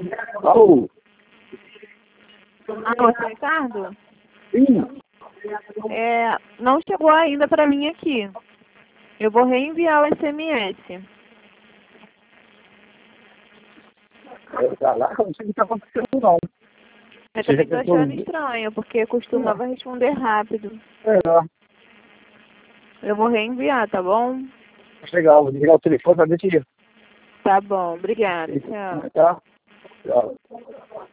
Alô? Alô, Ricardo? Sim. Não chegou ainda para mim aqui. Eu vou reenviar o SMS. Tá lá, eu não sei o que está acontecendo, não. Eu também tô achando estranho, porque costumava responder rápido. Eu vou reenviar, tá bom? Legal, vou ligar o telefone para ver se... Tá bom, obrigada. Tchau. Tá? Tchau.